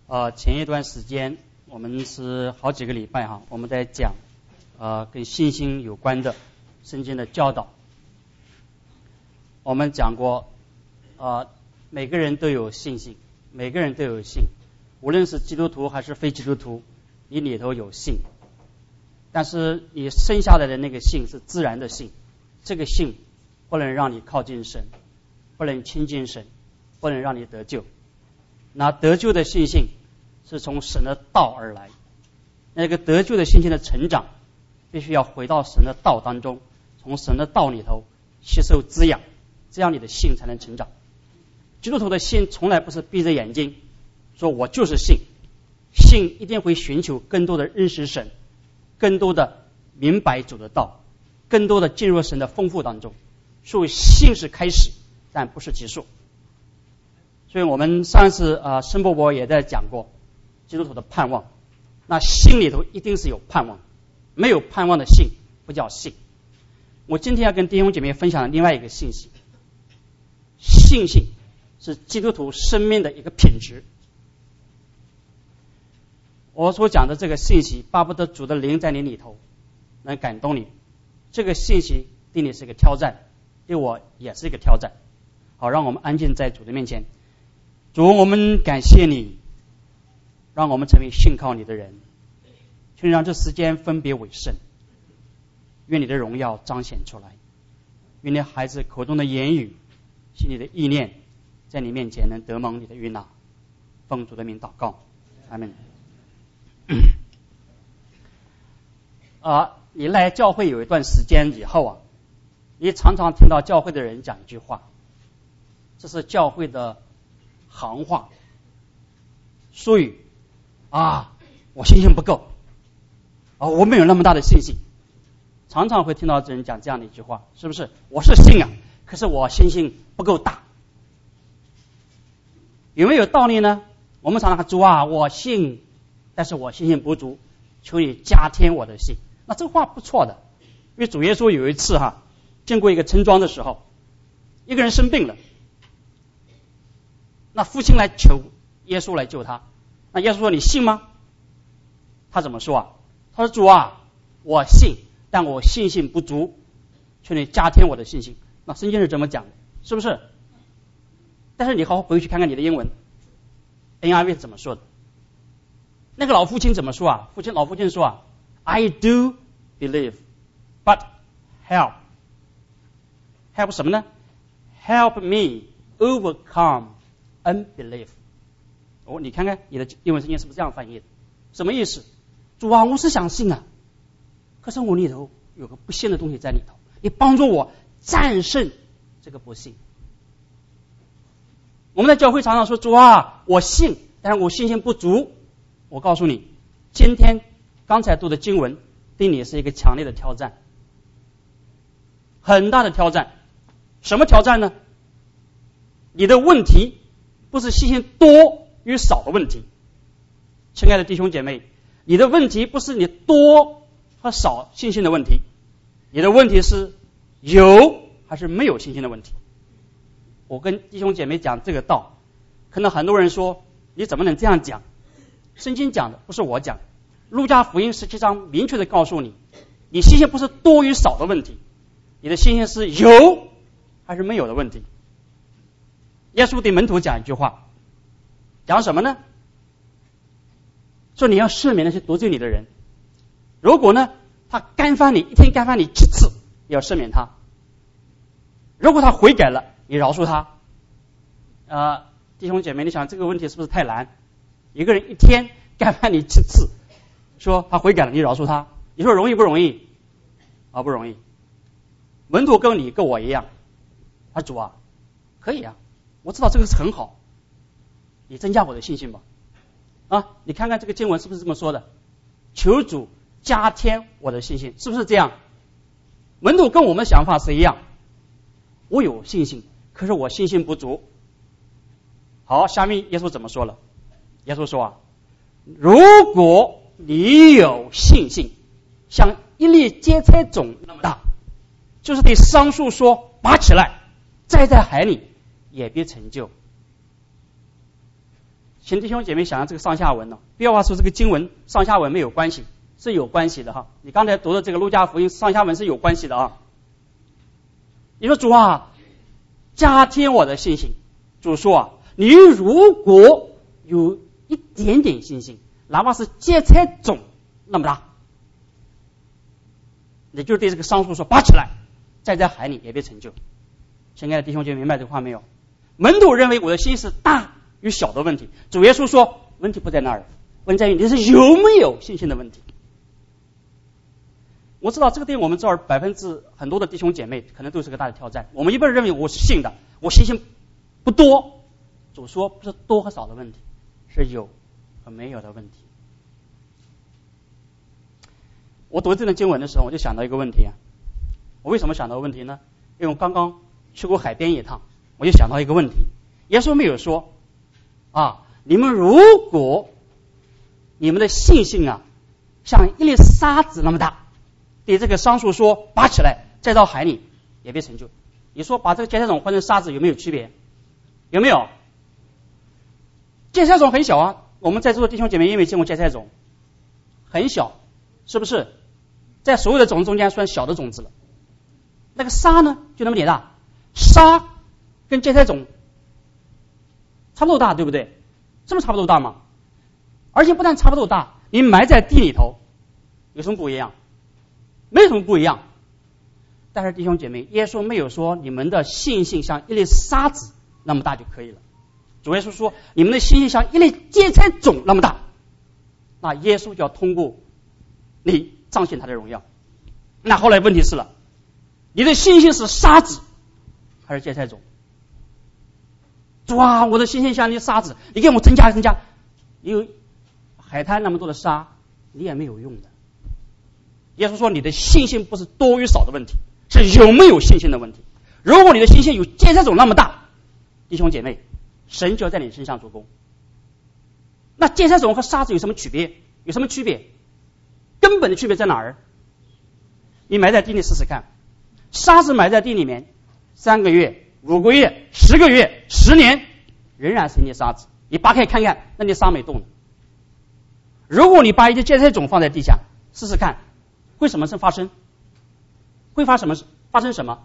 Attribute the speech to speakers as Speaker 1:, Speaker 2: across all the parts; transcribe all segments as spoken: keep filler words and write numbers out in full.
Speaker 1: 呃，前一段时间我们是好几个礼拜哈，我们在讲呃跟信心有关的圣经的教导。我们讲过，呃，每个人都有信心，每个人都有信，无论是基督徒还是非基督徒，你里头有信，但是你生下来的那个信是自然的信，这个信不能让你靠近神，不能亲近神，不能让你得救。那得救的信心是从神的道而来，那个得救的信心的成长必须要回到神的道当中，从神的道里头吸收滋养，这样你的信才能成长。基督徒的信从来不是闭着眼睛说我就是信，信一定会寻求更多的认识神，更多的明白主的道，更多的进入神的丰富当中。所以信是开始，但不是结束。所以我们上次啊，申伯伯也在讲过基督徒的盼望，那信里头一定是有盼望，没有盼望的信不叫信。我今天要跟弟兄姐妹分享另外一个信息，信心是基督徒生命的一个品质。我所讲的这个信息，巴不得主的灵在你里头能感动你，这个信息对你是一个挑战，对我也是一个挑战。好，让我们安静在主的面前。主，我们感谢你，让我们成为信靠你的人，请让这时间分别为圣，愿你的荣耀彰显出来，愿你孩子口中的言语，心里的意念，在你面前能得蒙你的悦纳。奉主的名祷告，阿们。啊，你来教会有一段时间以后啊，你常常听到教会的人讲一句话，这是教会的行话术语啊，我信心不够啊，我没有那么大的信心。常常会听到人讲这样的一句话，是不是？我是信啊，可是我信心不够大。有没有道理呢？我们常常说主啊，我信，但是我信心不足，求你加添我的信。那这话不错的，因为主耶稣有一次哈，经过一个村庄的时候，一个人生病了，那父亲来求耶稣来救他。那耶稣说你信吗？他怎么说啊？他说主啊，我信，但我信心不足，求你加添我的信心。那圣经是怎么讲的？是不是？但是你好好回去看看你的英文 N I V 怎么说的。那个老父亲怎么说啊？父亲老父亲说啊 I do believe but help help 什么呢？ Help me overcome unbelief。 哦，你看看你的英文圣经是不是这样翻译的？什么意思？主啊，我是想信啊，可是我里头有个不信的东西在里头，你帮助我战胜这个不信。我们在教会常常说主啊，我信，但是我信心不足。我告诉你，今天刚才读的经文对你是一个强烈的挑战，很大的挑战。什么挑战呢？你的问题不是信心多与少的问题，亲爱的弟兄姐妹，你的问题不是你多和少信心的问题，你的问题是有还是没有信心的问题。我跟弟兄姐妹讲这个道，可能很多人说你怎么能这样讲？圣经讲的不是我讲，路加福音十七章明确的告诉你，你信心不是多与少的问题，你的信心是有还是没有的问题。耶稣对门徒讲一句话，讲什么呢？说你要赦免那些得罪你的人，如果呢他干犯你，一天干犯你七次，你要赦免他，如果他悔改了，你饶恕他。呃，弟兄姐妹，你想这个问题是不是太难？一个人一天干犯你七次，说他悔改了，你饶恕他，你说容易不容易？啊，不容易。门徒跟你跟我一样，他主啊，可以啊，我知道这个是很好，你增加我的信心吧。啊，你看看这个经文是不是这么说的？求主加添我的信心，是不是这样？门徒跟我们的想法是一样，我有信心，可是我信心不足。好，下面耶稣怎么说了？耶稣说啊，如果你有信心，像一粒芥菜种那么大，就是对桑树说拔起来，栽在海里，也必成就。 请弟兄姐妹想想这个上下文呢、哦，不要话说这个经文上下文没有关系，是有关系的哈。你刚才读的这个路加福音上下文是有关系的啊。你说主啊，加添我的信心。主说啊，你如果有一点点信心，哪怕是芥菜种那么大，你就对这个桑树说拔起来，栽在海里也别成就。亲爱的弟兄姐妹，明白这个话没有？门徒认为我的心是大与小的问题，主耶稣说问题不在那儿，问题在于你是有没有信心的问题。我知道这个对我们这儿百分之很多的弟兄姐妹可能都是个大的挑战。我们一般人认为我是信的，我信心不多。主说不是多和少的问题，是有和没有的问题。我读这段经文的时候，我就想到一个问题啊。我为什么想到问题呢？因为我刚刚去过海边一趟，我就想到一个问题。耶稣没有说啊，你们如果你们的信心啊像一粒沙子那么大，对这个桑树说拔起来栽到海里也别成就。你说把这个芥菜种换成沙子有没有区别？有没有？芥菜种很小啊，我们在座的弟兄姐妹因为见过芥菜种，很小，是不是？在所有的种子中间算小的种子了。那个沙呢就那么点大，沙跟芥菜种差不多大，对不对？这么差不多大吗？而且不但差不多大，你埋在地里头有什么不一样？没有什么不一样。但是弟兄姐妹，耶稣没有说你们的信心像一粒沙子那么大就可以了。主耶稣说你们的信心像一粒芥菜种那么大，那耶稣就要通过你彰显他的荣耀。那后来问题是了，你的信心是沙子还是芥菜种？主啊，我的信心像一粒沙子，你给我增加增加。有海滩那么多的沙，你也没有用的。耶稣说你的信心不是多与少的问题，是有没有信心的问题。如果你的信心有芥菜种那么大，弟兄姐妹，神就要在你身上做工。那芥菜种和沙子有什么区别？有什么区别？根本的区别在哪儿？你埋在地里试试看，沙子埋在地里面三个月、五个月、十个月、十年，仍然是一粒沙子。你拔开看看，那粒沙没动的。如果你把一粒芥菜种放在地下试试看，会什么事发生？会发什么发生什么？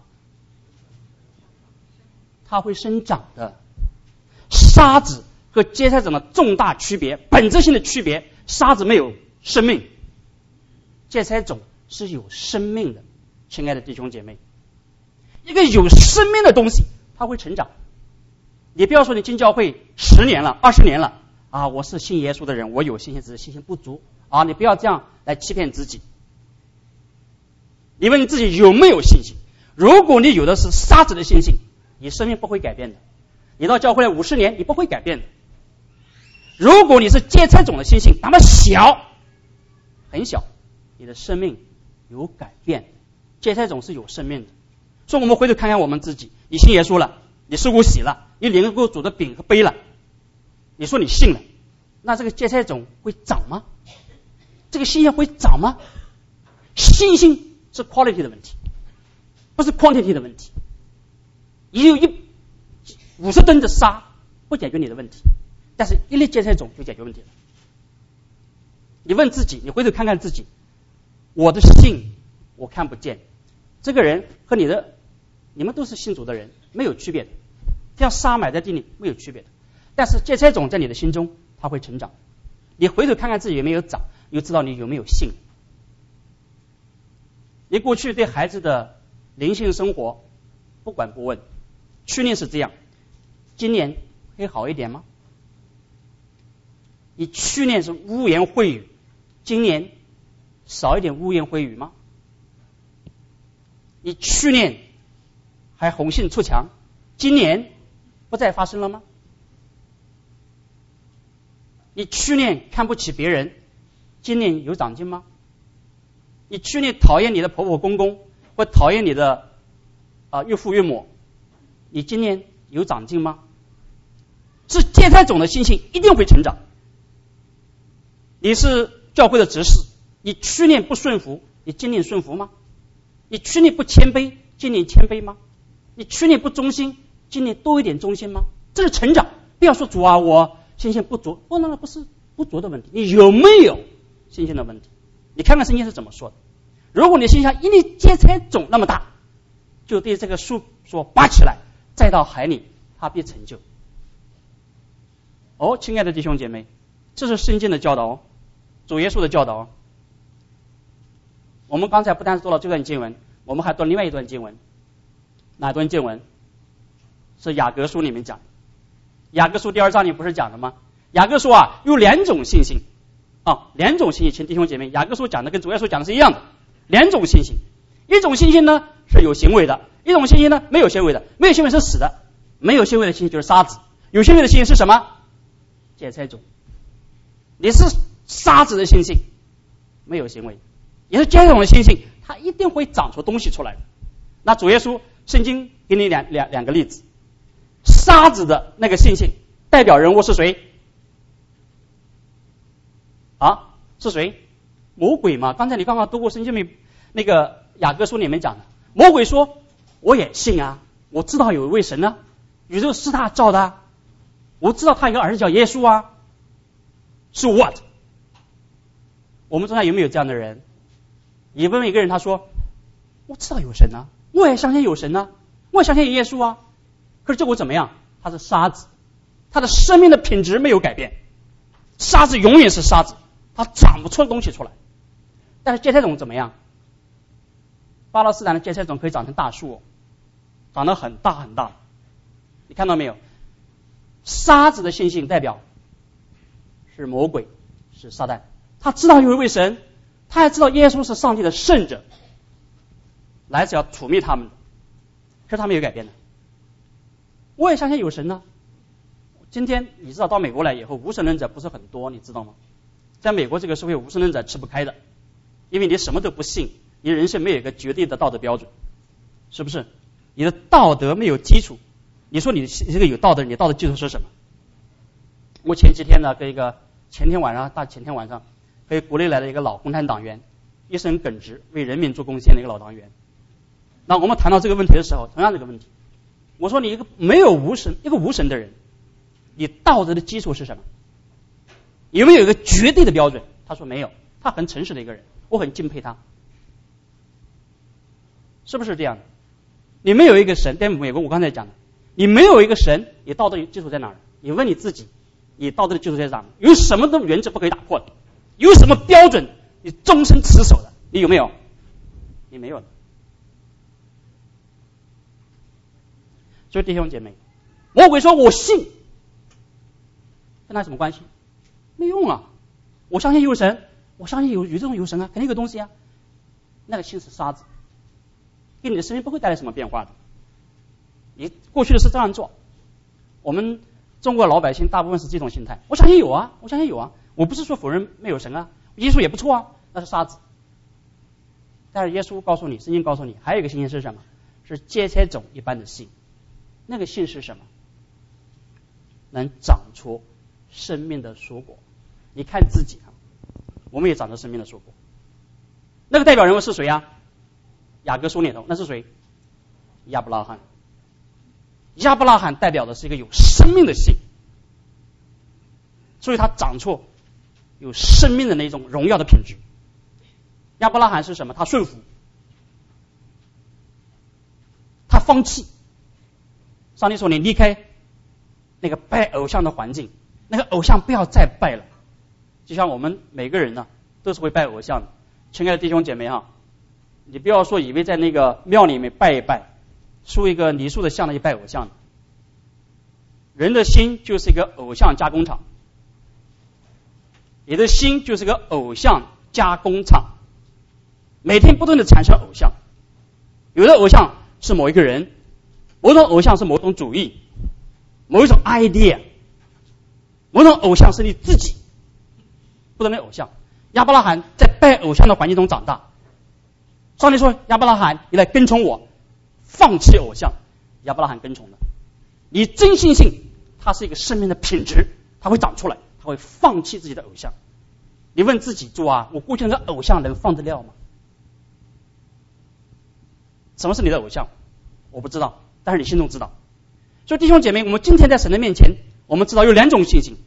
Speaker 1: 它会生长的。沙子和芥菜种的重大区别，本质性的区别，沙子没有生命，芥菜种是有生命的。亲爱的弟兄姐妹，一个有生命的东西它会成长。你不要说你进教会十年了二十年了啊，我是信耶稣的人，我有信心，只是信心不足啊，你不要这样来欺骗自己。你问你自己有没有信心？如果你有的是沙子的信心，你生命不会改变的。你到教会来五十年，你不会改变的。如果你是芥菜种的信心，哪怕小，很小，你的生命有改变。芥菜种是有生命的。所以我们回头看看我们自己，你信耶稣了，你受过洗了，你领过主的饼和杯了，你说你信了，那这个芥菜种会长吗？这个信心会长吗？信心是 quality 的问题，不是 quantity 的问题。你有一五十吨的沙不解决你的问题，但是一粒芥菜种就解决问题了。你问自己，你回头看看自己，我的信我看不见，这个人和你的，你们都是信主的人，没有区别的，像沙埋在地里没有区别的。但是芥菜种在你的心中，它会成长。你回头看看自己有没有长，你就知道你有没有信。你过去对孩子的灵性生活不管不问，去年是这样，今年会好一点吗？你去年是污言秽语，今年少一点污言秽语吗？你去年还红杏出墙，今年不再发生了吗？你去年看不起别人，今年有长进吗？你去年讨厌你的婆婆公公，或讨厌你的啊、呃、岳父岳母，你今年有长进吗？是芥菜种的信心一定会成长。你是教会的执事，你去年不顺服，你今年顺服吗？你去年不谦卑，今年谦卑吗？你去年不忠心，今年多一点忠心吗？这是成长。不要说主啊，我信心不足，不，那不是不足的问题，你有没有信心的问题。你看看圣经是怎么说的，如果你心像一粒芥菜种那么大，就对这个树说拔起来栽到海里，它必成就。哦，亲爱的弟兄姐妹，这是圣经的教导哦，主耶稣的教导哦。我们刚才不但读了这段经文，我们还读另外一段经文。哪段经文？是雅各书里面讲的。雅各书第二章里不是讲的吗？雅各说啊，有两种信心啊，两种信心，请弟兄姐妹，雅各书讲的跟主耶稣讲的是一样的，两种信心。一种信心呢是有行为的，一种信心呢没有行为的。没有行为是死的，没有行为的信心就是沙子，有行为的信心是什么？芥菜种。你是沙子的信心，没有行为，也是芥菜种的信心，它一定会长出东西出来的。那主耶稣圣经给你两两两个例子，沙子的那个信心代表人物是谁？啊，是谁？魔鬼嘛。刚才你刚刚读过圣经里那个雅各书里面讲的，魔鬼说我也信啊，我知道有一位神啊，宇宙是他造的啊，我知道他有个儿子叫耶稣啊。是 what？ 我们中间有没有这样的人？你问问一个人，他说我知道有神啊，我也相信有神啊，我也相信有耶稣啊，可是结果怎么样？他是沙子，他的生命的品质没有改变，沙子永远是沙子，他长不出东西出来。但是芥菜种怎么样？巴勒斯坦的芥菜种可以长成大树，长得很大很大，你看到没有？沙子的信心代表是魔鬼，是撒旦，他知道有一位神，他还知道耶稣是上帝的圣者，来是要除灭他们的，可是他没有改变的。我也相信有神呢、啊。今天你知道到美国来以后，无神论者不是很多，你知道吗？在美国这个社会，无神论者吃不开的，因为你什么都不信，你人生没有一个绝对的道德标准，是不是？你的道德没有基础，你说你这个有道德，你的道德基础是什么？我前几天呢，跟一个前天晚上大前天晚上，跟国内来的一个老共产党员，一生耿直，为人民做贡献的一个老党员。那我们谈到这个问题的时候，同样这个问题，我说你一个没有无神，一个无神的人，你道德的基础是什么？有没有一个绝对的标准？他说没有，他很诚实的一个人，我很敬佩他，是不是这样的？你没有一个神，在美国我刚才讲的，你没有一个神，你道德基础在哪儿？你问你自己，你道德的基础在哪儿？有什么的原则不可以打破的？有什么标准你终身持守的？你有没有？你没有的。所以弟兄姐妹，魔鬼说我信，跟他什么关系？没用啊！我相信有神，我相信有有这种有神啊，肯定有个东西啊。那个信是沙子，给你的生命不会带来什么变化的。你过去的是这样做，我们中国老百姓大部分是这种心态，我相信有啊，我相信有啊，我不是说否认没有神啊，耶稣也不错啊，那是沙子。但是耶稣告诉你，圣经告诉你，还有一个信心是什么？是芥菜种一般的信。那个信是什么？能长出生命的蔬果。你看自己啊，我们也长出生命的蔬果。那个代表人物是谁啊？雅各书里头那是谁？亚伯拉罕。亚伯拉罕代表的是一个有生命的信，所以他长出有生命的那种荣耀的品质。亚伯拉罕是什么？他顺服，他放弃。上帝说你离开那个拜偶像的环境，那个偶像不要再拜了。就像我们每个人呢、啊、都是会拜偶像的。亲爱的弟兄姐妹哈，你不要说以为在那个庙里面拜一拜，塑一个泥塑的像的去拜偶像的。人的心就是一个偶像加工厂，你的心就是个偶像加工厂，每天不断的产生偶像。有的偶像是某一个人，某种偶像是某种主义，某一种 idea， 某种偶像是你自己，不同的偶像。亚伯拉罕在拜偶像的环境中长大，上帝说亚伯拉罕你来跟从我，放弃偶像。亚伯拉罕跟从了。你真信信它是一个生命的品质，它会长出来，它会放弃自己的偶像。你问自己，主啊，我过去那个偶像能放得了吗？什么是你的偶像？我不知道，但是你心中知道。所以弟兄姐妹，我们今天在神的面前，我们知道有两种信心，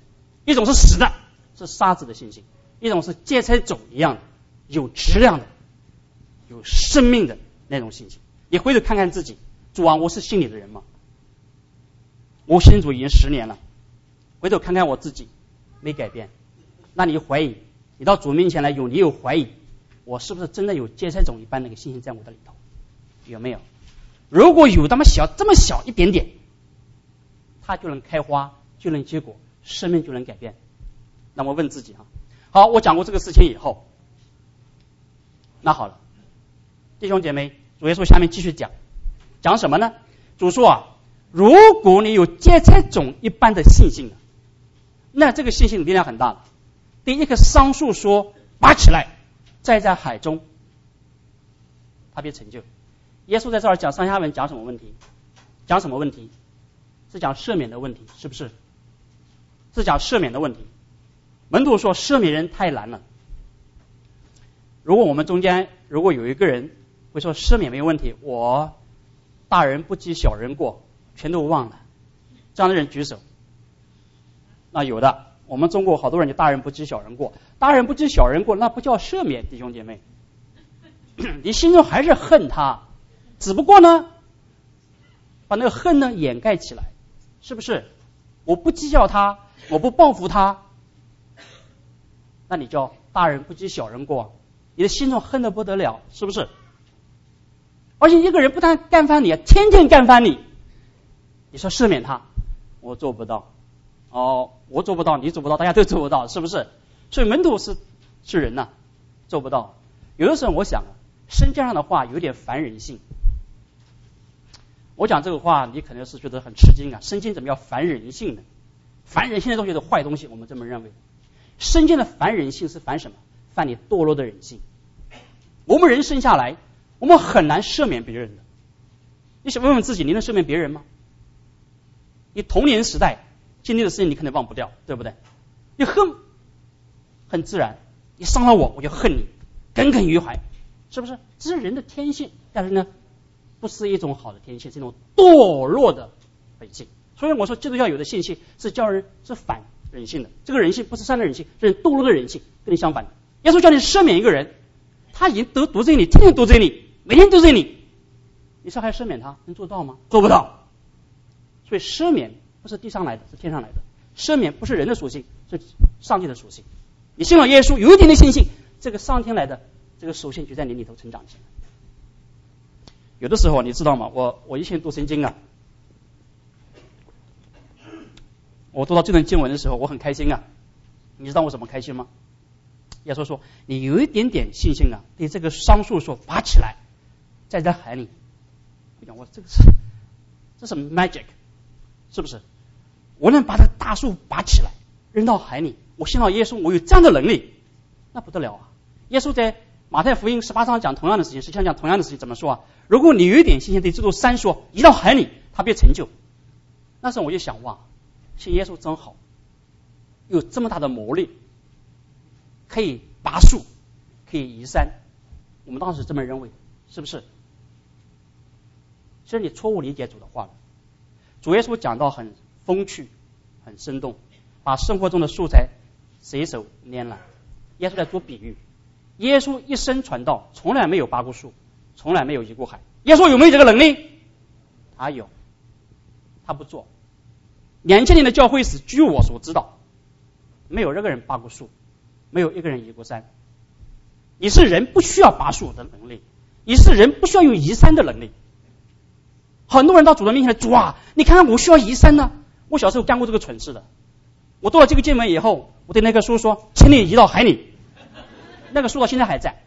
Speaker 1: 一种是死的，是沙子的信心；一种是芥菜种一样的，有质量的、有生命的那种信心。你回头看看自己，主啊，我是信你的人吗？我信主已经十年了，回头看看我自己，没改变。那你怀疑，你到主面前来有你有怀疑，我是不是真的有芥菜种一般那个信心在我的里头？有没有？如果有那么小这么小一点点，它就能开花，就能结果，生命就能改变。那么问自己啊，好，我讲过这个事情以后，那好了，弟兄姐妹，主耶稣下面继续讲，讲什么呢？主说啊，如果你有芥菜种一般的信心，那这个信心力量很大的。第一棵桑树说，拔起来，栽在海中，它必成就。耶稣在这儿讲上下文，讲什么问题？讲什么问题？是讲赦免的问题，是不是？是讲赦免的问题。门徒说赦免人太难了。如果我们中间如果有一个人会说赦免没有问题，我大人不记小人过，全都忘了，这样的人举手。那有的，我们中国好多人就大人不记小人过，大人不记小人过，那不叫赦免，弟兄姐妹，你心中还是恨他，只不过呢，把那个恨呢掩盖起来，是不是？我不计较他，我不报复他，那你叫大人不记小人过，你的心中恨得不得了，是不是？而且一个人不但干翻你，天天干翻你，你说赦免他，我做不到。哦，我做不到，你做不到，大家都做不到，是不是？所以门徒是是人呐、啊，做不到。有的时候我想，圣经上的话有点反人性。我讲这个话，你可能是觉得很吃惊啊。圣经怎么要反人性呢？反人性的东西是坏东西，我们这么认为。圣经的反人性是反什么？反你堕落的人性。我们人生下来，我们很难赦免别人的。你想问问自己，你能赦免别人吗？你童年时代经历的事情你可能忘不掉，对不对？你恨很自然，你伤了我，我就恨你，耿耿于怀，是不是？这是人的天性，但是呢，不是一种好的天性，是一种堕落的本性。所以我说基督教有的信息是叫人是反人性的，这个人性不是善的人性，是堕落的人性，跟你相反的。耶稣叫你赦免一个人，他已经得得罪你，天天得罪你，每天得罪你，你说还赦免他，能做到吗？做不到。所以赦免不是地上来的，是天上来的。赦免不是人的属性，是上帝的属性。你信了耶稣，有一点点信心，这个上天来的这个属性就在你里头成长起来。有的时候你知道吗？我我以前读圣经啊，我读到这段经文的时候，我很开心啊。你知道我怎么开心吗？耶稣说，你有一点点信心啊，对这个桑树说拔起来，栽在海里。我讲我这个是这是 magic， 是不是？我能把这大树拔起来扔到海里，我信到耶稣，我有这样的能力，那不得了啊！耶稣在马太福音十八章讲同样的事情，实际上讲同样的事情，怎么说啊？如果你有一点信心，对这座山说移到海里，它必成就。那时候我就想，哇，信耶稣真好，有这么大的魔力，可以拔树，可以移山。我们当时这么认为，是不是？其实你错误理解主的话了。主耶稣讲到很风趣，很生动，把生活中的素材随手拈来。耶稣在做比喻，耶稣一生传道，从来没有拔过树，从来没有移过海。耶稣有没有这个能力？他有，他不做。两千年的教会史，据我所知道，没有一个人拔过树，没有一个人移过山。你是人，不需要拔树的能力；你是人，不需要有移山的能力。很多人到主的面前来，主啊，你看看我需要移山呢。我小时候干过这个蠢事的。我读了这个经文以后，我对那棵树说，请你移到海里。那个树到现在还在。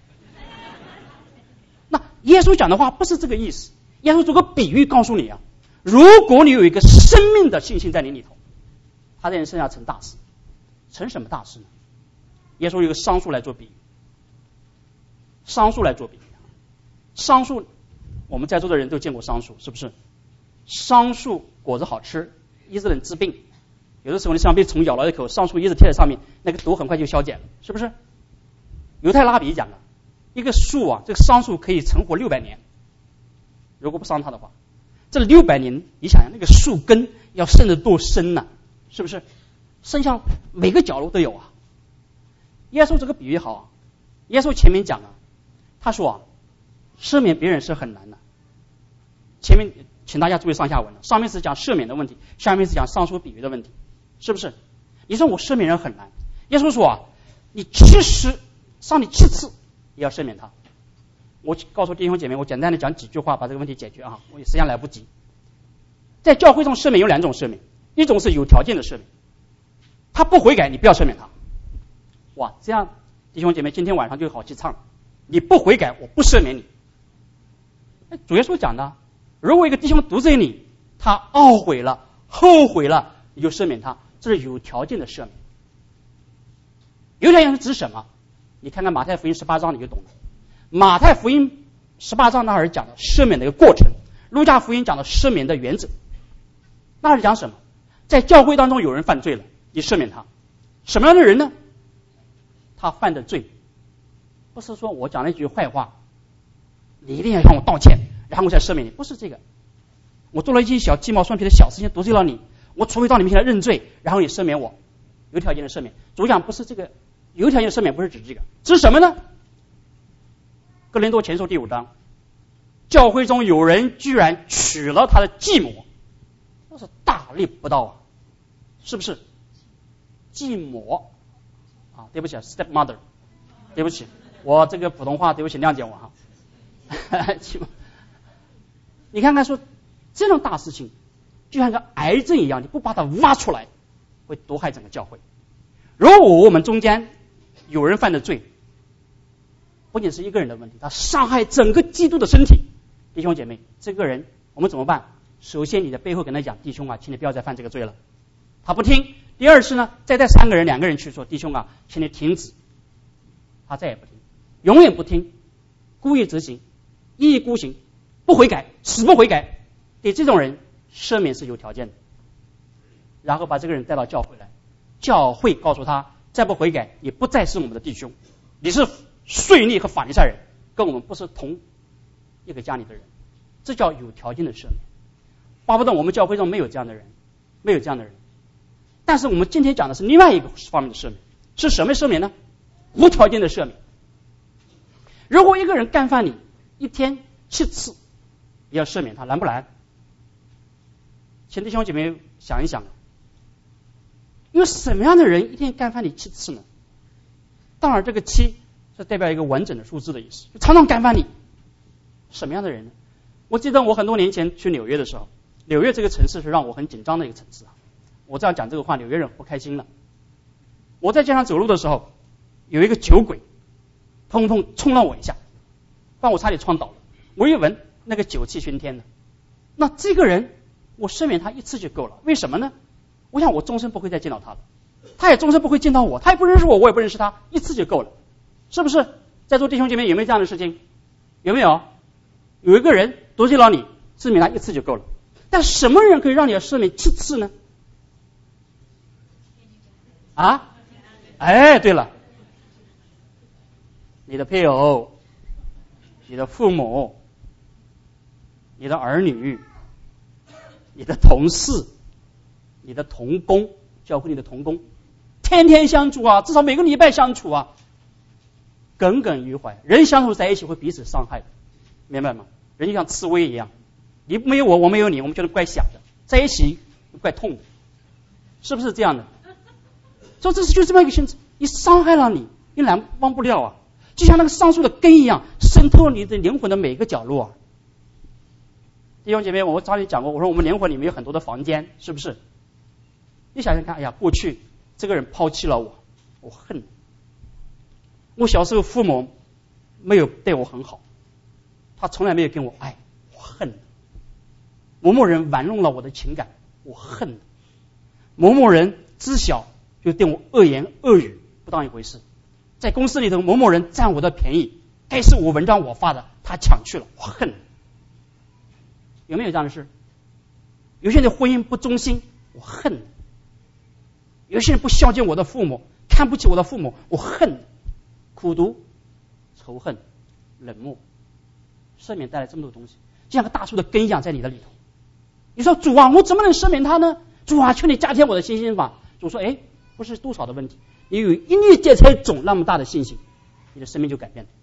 Speaker 1: 那耶稣讲的话不是这个意思，耶稣做个比喻告诉你啊，如果你有一个生命的信心在你里头，他在人身上成大事。成什么大事呢？耶稣有个桑树来做比喻，桑树来做比喻。桑树我们在座的人都见过桑树，是不是？桑树果子好吃，叶子能治病。有的时候你像被虫咬了一口，桑树叶子贴在上面，那个毒很快就消减了，是不是？犹太拉比讲了，一个树啊，这个桑树可以存活六百年，如果不伤它的话，这六百年，你想想那个树根要渗得多深呢、啊？是不是？ 身上每个角落都有啊。耶稣这个比喻好啊，耶稣前面讲了，他说啊，赦免别人是很难的。前面请大家注意上下文了，上面是讲赦免的问题，下面是讲上述比喻的问题，是不是？你说我赦免人很难，耶稣说啊，你七十上你七次也要赦免他。我告诉弟兄姐妹，我简单的讲几句话把这个问题解决啊，我实际上来不及。在教会中赦免有两种赦免，一种是有条件的赦免，他不悔改你不要赦免他。哇，这样弟兄姐妹今天晚上就好去唱，你不悔改我不赦免你。主耶稣讲的，如果一个弟兄得罪你，他懊悔了后悔了，你就赦免他，这是有条件的赦免。有条件是指什么？你看看马太福音十八章你就懂了。马太福音十八章那儿讲的赦免的一个过程，路加福音讲的赦免的原则。那是讲什么？在教会当中有人犯罪了，你赦免他。什么样的人呢？他犯的罪不是说我讲了一句坏话你一定要向我道歉然后我再赦免你，不是这个。我做了一件小鸡毛蒜皮的小事情得罪了你，我除非到你面前来认罪，然后你赦免我，有条件的赦免。主讲不是这个，有条件的赦免不是指这个，指什么呢？哥林多前书第五章，教会中有人居然娶了他的继母，那是大逆不道啊，是不是？继母啊，对不起 ，stepmother， 对不起，我这个普通话对不起，谅解我哈。你看看说这种大事情，就像个癌症一样，你不把它挖出来，会毒害整个教会。如果我们中间有人犯的罪，不仅是一个人的问题，他伤害整个基督的身体。弟兄姐妹，这个人我们怎么办？首先你在背后跟他讲，弟兄啊，请你不要再犯这个罪了。他不听。第二是呢，再带三个人两个人去说，弟兄啊，请你停止。他再也不听，永远不听，故意执行，一意孤行，不悔改，死不悔改。对这种人赦免是有条件的，然后把这个人带到教会来，教会告诉他，再不悔改你不再是我们的弟兄，你是税吏和法利赛人，跟我们不是同一个家里的人，这叫有条件的赦免。巴不得我们教会中没有这样的人，没有这样的人。但是我们今天讲的是另外一个方面的赦免，是什么赦免呢？无条件的赦免。如果一个人干犯你一天七次，也要赦免他，难不难？请弟兄姐妹想一想，有什么样的人一天干犯你七次呢？当然这个七是代表一个完整的数字的意思，就常常干犯你。什么样的人呢？我记得我很多年前去纽约的时候，纽约这个城市是让我很紧张的一个城市啊。我这样讲这个话，纽约人不开心了。我在街上走路的时候，有一个酒鬼砰砰冲了我一下，把我差点撞倒了。我一闻那个酒气熏天的，那这个人我赦免他一次就够了。为什么呢？我想我终身不会再见到他了，他也终身不会见到我，他也不认识我，我也不认识他，一次就够了，是不是？在座弟兄姐妹有没有这样的事情？有没有？有一个人得罪了你，赦免他一次就够了。但什么人可以让你要赦免七次呢？啊？哎，对了，你的配偶、你的父母、你的儿女、你的同事、你的同工，教会里的同工，天天相处啊，至少每个礼拜相处啊，耿耿于怀。人相处在一起会彼此伤害的，明白吗？人就像刺猬一样，你没有我，我没有你，我们觉得怪响的，在一起怪痛的，是不是这样的？所以这是就这么一个性质，你伤害了你，你难忘不了啊，就像那个上树的根一样，渗透你的灵魂的每个角落啊。弟兄姐妹，我早就讲过，我说我们灵魂里面有很多的房间，是不是？你想想看，哎呀，过去这个人抛弃了我，我恨。我小时候父母没有对我很好，他从来没有给我爱，我恨。某某人玩弄了我的情感，我恨。某某人知晓就对我恶言恶语，不当一回事。在公司里头，某某人占我的便宜，该是我文章我发的，他抢去了，我恨。有没有这样的事？有些人婚姻不忠心，我恨。有些人不孝敬我的父母，看不起我的父母，我恨。苦毒、仇恨、冷漠，赦免带来这么多东西，就像个大树的根一样在你的里头。你说主啊，我怎么能赦免他呢？主啊，求你加添我的信心吧。主说，哎， 不是多少的问题。你有一粒芥菜种那么大的信心，你的生命就改变了。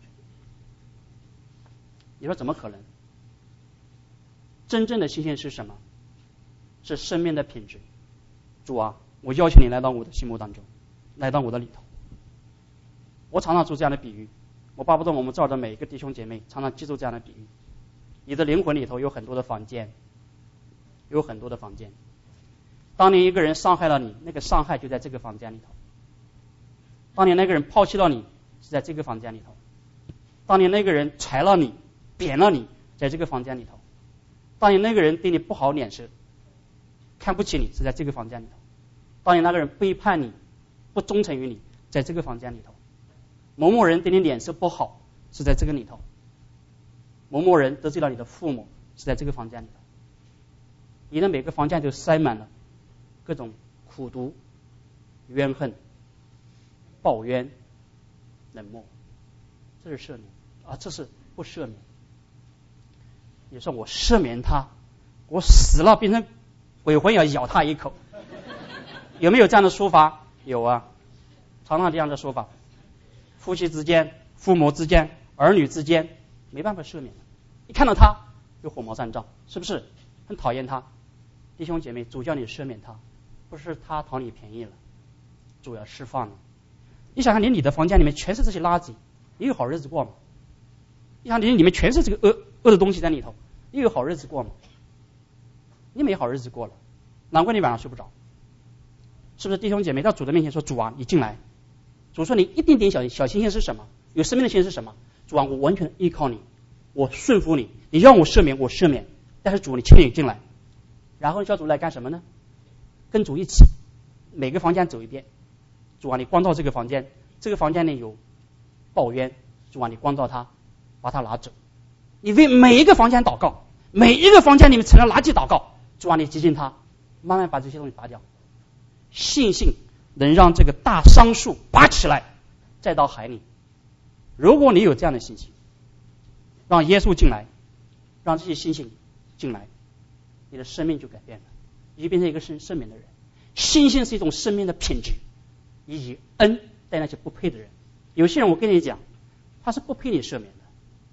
Speaker 1: 你说怎么可能？真正的信心是什么？是生命的品质。主啊，我邀请你来到我的心目当中，来到我的里头。我常常做这样的比喻，我巴不得我们这儿的每一个弟兄姐妹常常记住这样的比喻。你的灵魂里头有很多的房间，有很多的房间。当年一个人伤害了你，那个伤害就在这个房间里头。当年那个人抛弃了你，是在这个房间里头。当年那个人踩了你，扁了你，在这个房间里头。当年那个人对你不好脸色，看不起你，是在这个房间里头。当年那个人背叛你，不忠诚于你，在这个房间里头。某某人对你脸色不好，是在这个里头。某某人得罪了你的父母，是在这个房间里头。你的每个房间就塞满了各种苦毒、怨恨、抱怨、冷漠，这是赦免啊，这是不赦免。你说我赦免他，我死了变成鬼魂也要咬他一口，有没有这样的说法？有啊，常常这样的说法。夫妻之间、父母之间、儿女之间，没办法赦免。一看到他就火冒三丈，是不是很讨厌他？弟兄姐妹，主叫你赦免他，不是他讨你便宜了，主要释放了。你想想，你你的房间里面全是这些垃圾，你有好日子过吗？你想你里面全是这个恶恶的东西在里头，你有好日子过吗？你没好日子过了，难怪你晚上睡不着。是不是弟兄姐妹到主的面前说，主啊，你进来。主说你一点点小小信心是什么？有生命的信心是什么？主啊，我完全依靠你，我顺服你，你让我赦免我赦免，但是主你请你进来。然后叫主来干什么呢？跟主一起每个房间走一遍。主啊，你光照这个房间，这个房间里有抱怨，主啊，你光照它，把它拿走。你为每一个房间祷告，每一个房间里面成了垃圾祷告，主啊，你接近它，慢慢把这些东西拔掉。信心能让这个大桑树拔起来，再到海里。如果你有这样的信心，让耶稣进来，让这些信心进来，你的生命就改变了，你就变成一个圣圣明的人。信心是一种生命的品质，以恩待那些不配的人。有些人我跟你讲，他是不配你赦免的。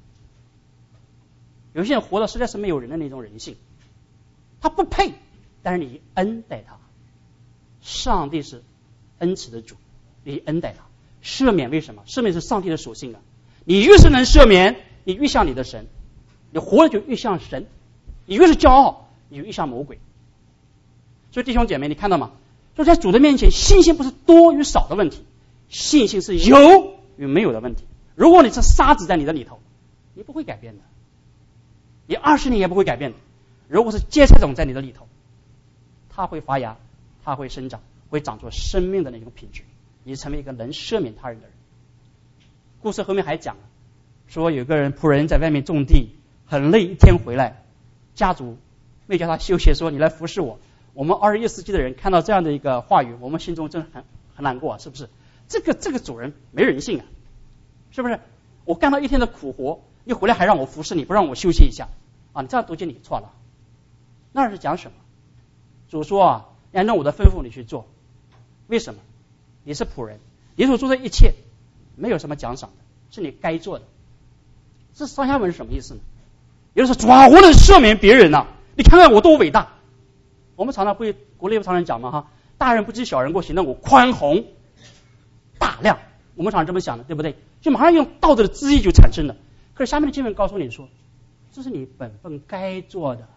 Speaker 1: 有些人活的实在是没有人的那种人性，他不配，但是你以恩待他。上帝是恩慈的主，你恩待他。赦免为什么？赦免是上帝的属性啊！你越是能赦免，你越像你的神，你活的就越像神。你越是骄傲，你就越像魔鬼。所以弟兄姐妹，你看到吗？就在主的面前，信心不是多与少的问题，信心是有与没有的问题。如果你是沙子在你的里头，你不会改变的，你二十年也不会改变的。如果是芥菜种在你的里头，它会发芽，它会生长，会长出生命的那种品质，你成为一个能赦免他人的人。故事后面还讲说，有个人仆人在外面种地，很累，一天回来，家族没叫他休息，说你来服侍我。我们二十一世纪的人看到这样的一个话语，我们心中真很很难过啊，是不是？这个这个主人没人性啊，是不是？我干了一天的苦活，你回来还让我服侍你，不让我休息一下啊？你这样读经你错了。那是讲什么？主说啊，按照我的吩咐你去做。为什么？你是仆人，你所做的一切没有什么奖赏的，是你该做的。这上下文是什么意思呢？有的说主啊，我能赦免别人啊，你看看我多伟大。我们常常不国内不常常讲嘛哈，大人不知小人过，显得我宽宏大量。我们常常这么想的，对不对？就马上用道德的知意就产生了。可是下面的经文告诉你说，这是你本分该做的。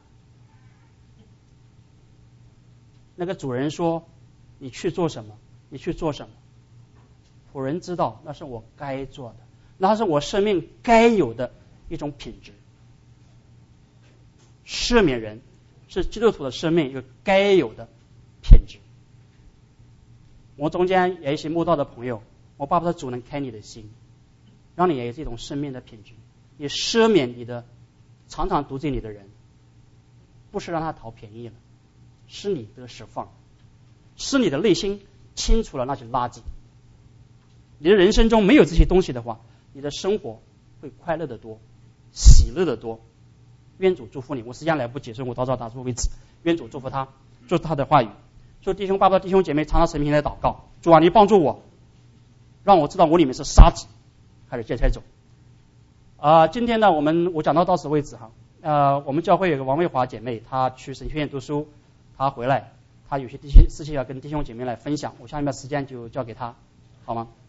Speaker 1: 那个主人说你去做什么，你去做什么。仆人知道那是我该做的，那是我生命该有的一种品质。赦免人是基督徒的生命一个该有的品质。我中间有一些慕道的朋友，我巴不得主能开你的心，让你也有这种生命的品质。也赦免你的常常得罪你的人，不是让他讨便宜了，是你得释放，是你的内心清除了那些垃圾。你的人生中没有这些东西的话，你的生活会快乐得多，喜乐得多。愿主祝福你。我时间来不及，所以我到这打住为止。愿主祝福他，祝福他的话语。 所以弟兄巴不得弟兄姐妹常常神明来祷告，主啊，你帮助我，让我知道我里面是沙子还是芥菜种。啊、呃，今天呢，我们我讲到到此为止哈。呃，我们教会有个王卫华姐妹，她去神学院读书，她回来，她有些弟兄事情要跟弟兄姐妹来分享，我下面的时间就交给她，好吗？